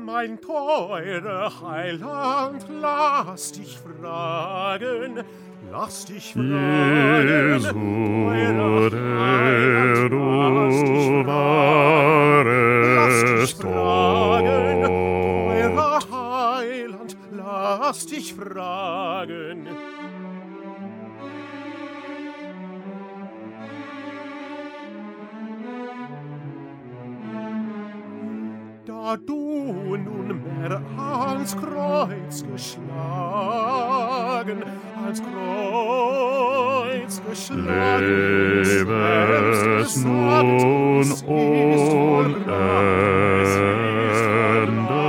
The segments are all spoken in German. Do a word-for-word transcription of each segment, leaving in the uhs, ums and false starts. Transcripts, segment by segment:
mein teurer Heiland, lass dich fragen, lass dich fragen, Jesu, teurer der Heiland, du lass dich fragen, da du nunmehr ans Kreuz geschlagen, ans Kreuz geschlagen, lebest nun ohne Ende.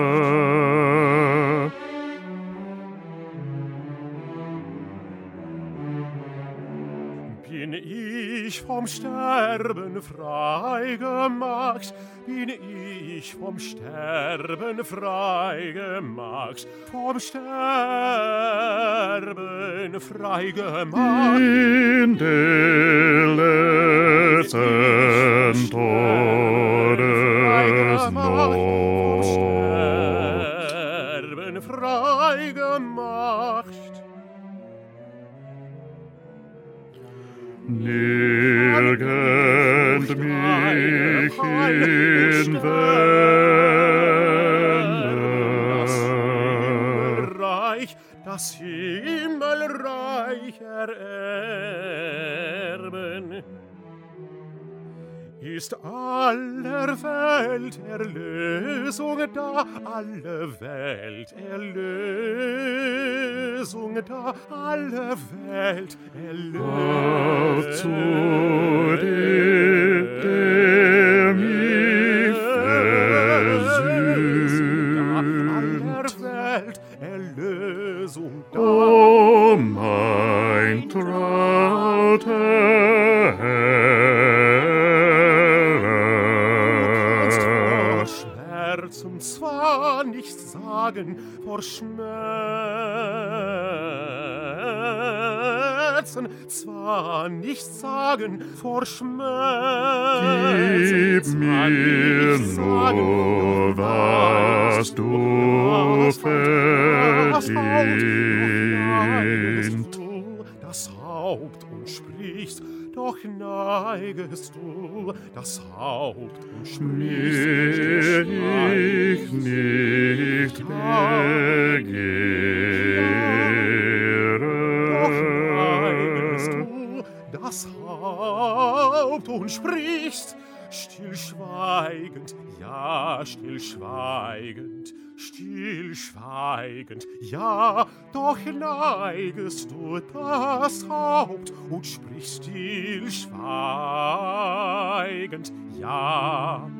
Bin ich vom Sterben frei gemacht, bin ich vom Sterben frei gemacht, vom Sterben frei gemacht. In der letzten Todesnot, vom Sterben frei gemacht. Nirgend mich hinwende, das Himmelreich ererben, ist aller Welt Erlösung da, alle Welt Erlösung da, alle Welt Erlösung. auf zu dir, der mich versöhnt. Aller Welt Erlösung da. O mein trauter Herr, Schmerzen zwar nicht sagen, vor Schmerzen zwar nicht sagen, vor Schmerzen gib zwar mir nicht sagen, nur, doch was du verdient. das Haupt und sprichst, doch neigest du das Haupt und sprichst, Mir ich nicht begehre, das Haupt und sprichst, stillschweigend, ja, stillschweigend, stillschweigend, ja, doch neigest du das Haupt und sprichst stillschweigend, ja.